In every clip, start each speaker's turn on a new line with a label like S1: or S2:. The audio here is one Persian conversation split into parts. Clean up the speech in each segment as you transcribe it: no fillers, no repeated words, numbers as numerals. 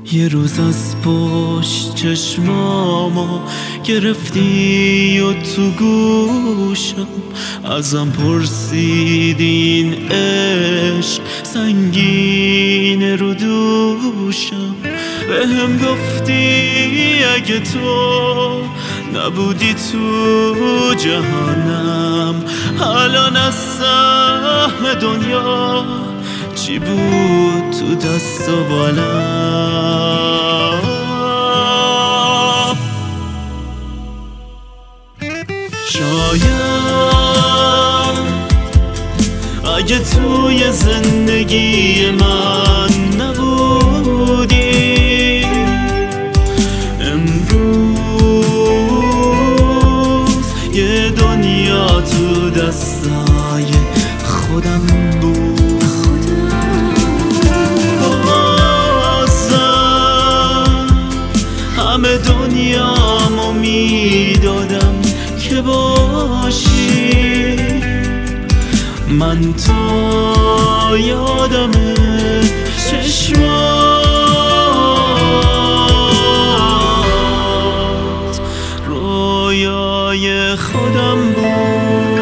S1: یه روز از پشت چشمامو گرفتی و تو گوشم ازم پرسیدی این عشق سنگین رو دوشم. بهم گفتی اگه تو نبودی تو جهانم الان از سهم دنیا چی بود تو دست و بالم. شاید اگه توی زندگی من نبودی امروز یه دنیا تو دستای خودم بود. همه دنیامو میدادم که باشی من تو یادمه چشمات رویای خودم بود.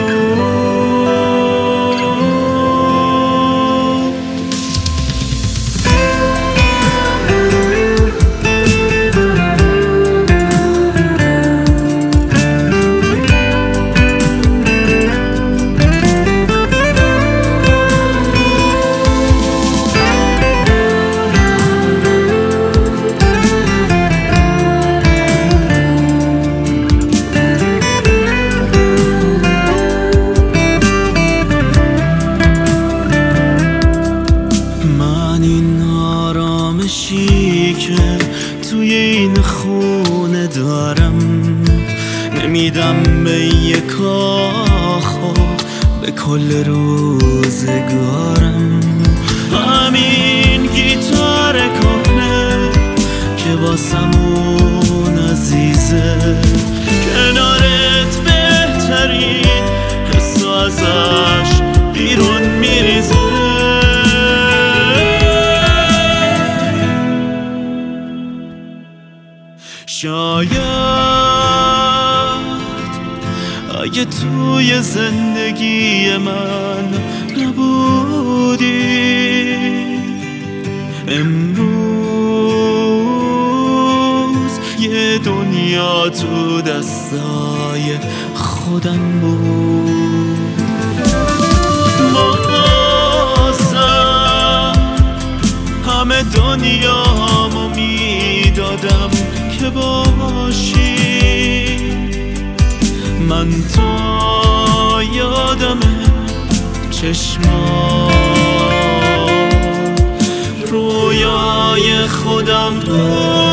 S1: که توی این خونه دارم نمیدم به یک کاخو به کل روزگارم. همین گیتار کهنه که واسمون عزیزه کنارت بهترین حسو ازش بیرون میریزه. شاید اگه توی زندگی من نبودی امروز یه دنیا تو دستای خودم بود. بازم همه دنیامو میدادم که باشی من تو یادمه چشمات رویای خودم بود.